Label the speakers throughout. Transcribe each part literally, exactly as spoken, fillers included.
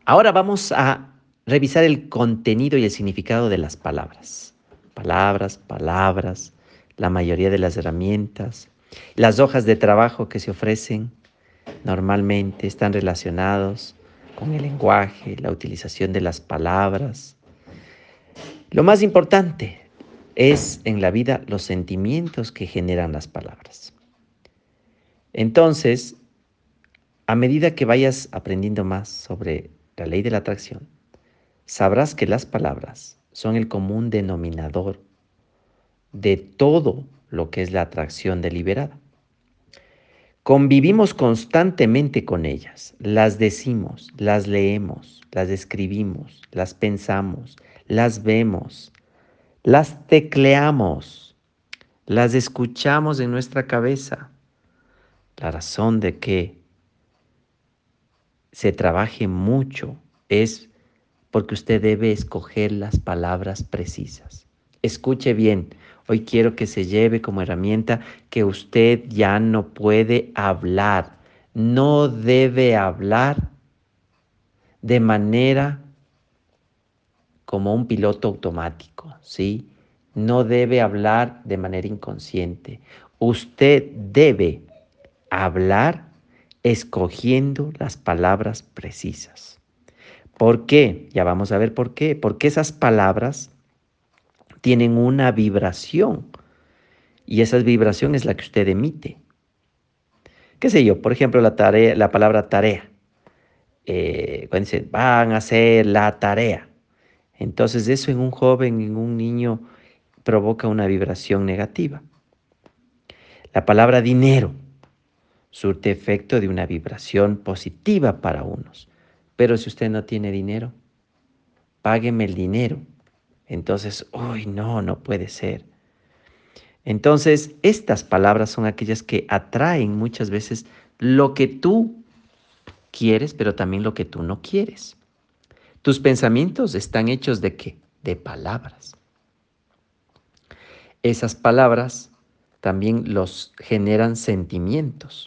Speaker 1: Ahora vamos a revisar el contenido y el significado de las palabras. Palabras, palabras, la mayoría de las herramientas, las hojas de trabajo que se ofrecen normalmente están relacionados con el lenguaje, la utilización de las palabras. Lo más importante es en la vida los sentimientos que generan las palabras. Entonces, a medida que vayas aprendiendo más sobre la ley de la atracción, sabrás que las palabras son el común denominador de todo lo que es la atracción deliberada. Convivimos constantemente con ellas, las decimos, las leemos, las escribimos, las pensamos, las vemos, las tecleamos, las escuchamos en nuestra cabeza. La razón de que se trabaje mucho es porque usted debe escoger las palabras precisas. Escuche bien, hoy quiero que se lleve como herramienta que usted ya no puede hablar, no debe hablar de manera como un piloto automático, ¿sí? No debe hablar de manera inconsciente. Usted debe hablar escogiendo las palabras precisas. ¿Por qué? Ya vamos a ver por qué. Porque esas palabras tienen una vibración y esa vibración es la que usted emite. ¿Qué sé yo? Por ejemplo, la tarea, la palabra tarea. Eh, cuando dice, van a hacer la tarea. Entonces eso en un joven, en un niño, provoca una vibración negativa. La palabra dinero surte efecto de una vibración positiva para unos. Pero si usted no tiene dinero, págueme el dinero. Entonces, uy, no, no puede ser. Entonces, estas palabras son aquellas que atraen muchas veces lo que tú quieres, pero también lo que tú no quieres. Tus pensamientos están hechos de qué? De palabras. Esas palabras también los generan sentimientos.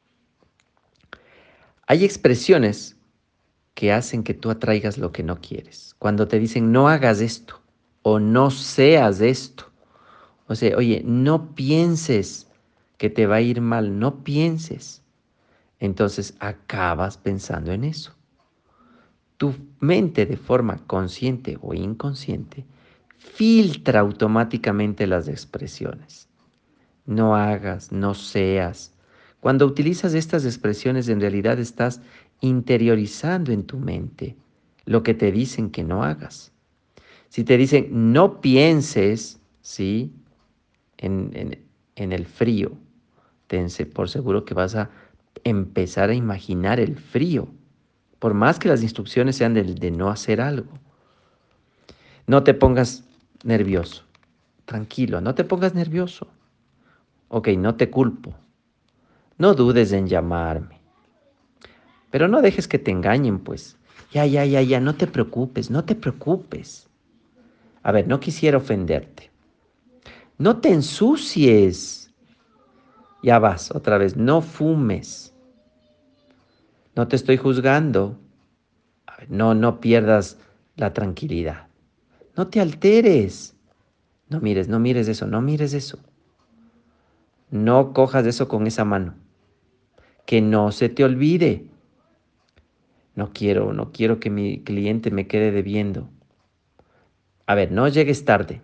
Speaker 1: Hay expresiones que hacen que tú atraigas lo que no quieres. Cuando te dicen no hagas esto o no seas esto. O sea, oye, no pienses que te va a ir mal, no pienses. Entonces acabas pensando en eso. Tu mente de forma consciente o inconsciente filtra automáticamente las expresiones. No hagas, no seas. Cuando utilizas estas expresiones en realidad estás interiorizando en tu mente lo que te dicen que no hagas. Si te dicen no pienses, ¿sí? En, en, en el frío, tense por seguro que vas a empezar a imaginar el frío, por más que las instrucciones sean de, de no hacer algo. No te pongas nervioso, tranquilo, no te pongas nervioso. Ok, no te culpo, no dudes en llamarme, pero no dejes que te engañen, pues. Ya, ya, ya, ya, no te preocupes, no te preocupes. A ver, no quisiera ofenderte. No te ensucies. Ya vas, otra vez, no fumes. No te estoy juzgando. A ver, no, no pierdas la tranquilidad. No te alteres. No mires, no mires eso, no mires eso. No cojas eso con esa mano. Que no se te olvide. No quiero, no quiero que mi cliente me quede debiendo. A ver, no llegues tarde.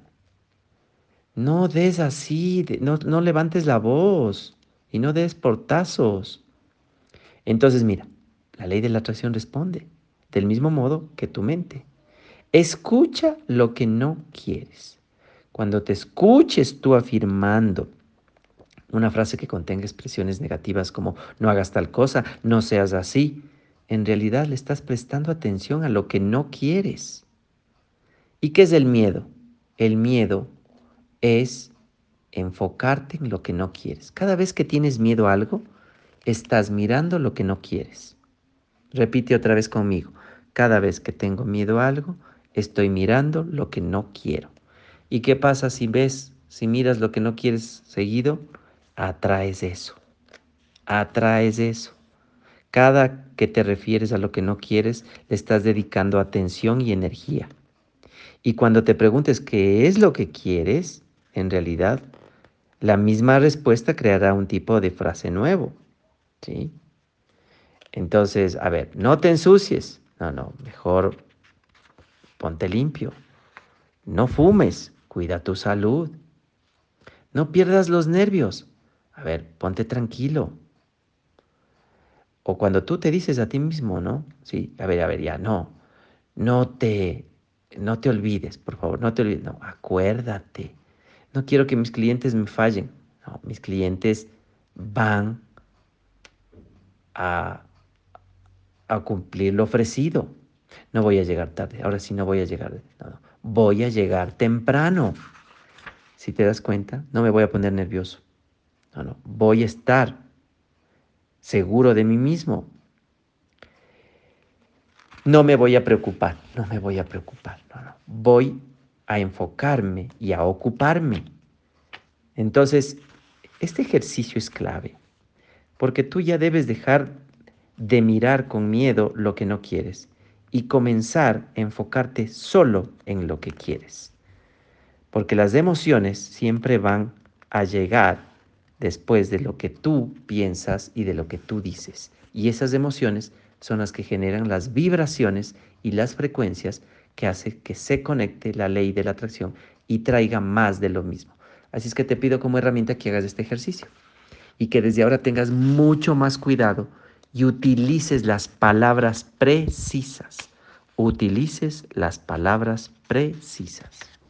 Speaker 1: No des así, de- no, no levantes la voz y no des portazos. Entonces, mira, la ley de la atracción responde del mismo modo que tu mente. Escucha lo que no quieres. Cuando te escuches tú afirmando una frase que contenga expresiones negativas como no hagas tal cosa, no seas así, en realidad le estás prestando atención a lo que no quieres. ¿Y qué es el miedo? El miedo es enfocarte en lo que no quieres. Cada vez que tienes miedo a algo, estás mirando lo que no quieres. Repite otra vez conmigo. Cada vez que tengo miedo a algo, estoy mirando lo que no quiero. ¿Y qué pasa si ves, si miras lo que no quieres seguido? Atraes eso. Atraes eso. Cada que te refieres a lo que no quieres, le estás dedicando atención y energía. Y cuando te preguntes qué es lo que quieres, en realidad, la misma respuesta creará un tipo de frase nuevo, ¿sí? Entonces, a ver, no te ensucies. No, no, mejor ponte limpio. No fumes, cuida tu salud. No pierdas los nervios. A ver, ponte tranquilo. O cuando tú te dices a ti mismo, ¿no? Sí, a ver, a ver, ya, no. No te, no te olvides, por favor, no te olvides. No, acuérdate. No quiero que mis clientes me fallen. No, mis clientes van a, a cumplir lo ofrecido. No voy a llegar tarde. Ahora sí no voy a llegar. No, no. Voy a llegar temprano. Si te das cuenta, no me voy a poner nervioso. No, no. Voy a estar seguro de mí mismo. No me voy a preocupar. No me voy a preocupar. No, no. Voy a enfocarme y a ocuparme. Entonces, este ejercicio es clave, porque tú ya debes dejar de mirar con miedo lo que no quieres y comenzar a enfocarte solo en lo que quieres. Porque las emociones siempre van a llegar después de lo que tú piensas y de lo que tú dices. Y esas emociones son las que generan las vibraciones y las frecuencias que hace que se conecte la ley de la atracción y traiga más de lo mismo. Así es que te pido como herramienta que hagas este ejercicio y que desde ahora tengas mucho más cuidado y utilices las palabras precisas. Utilices las palabras precisas.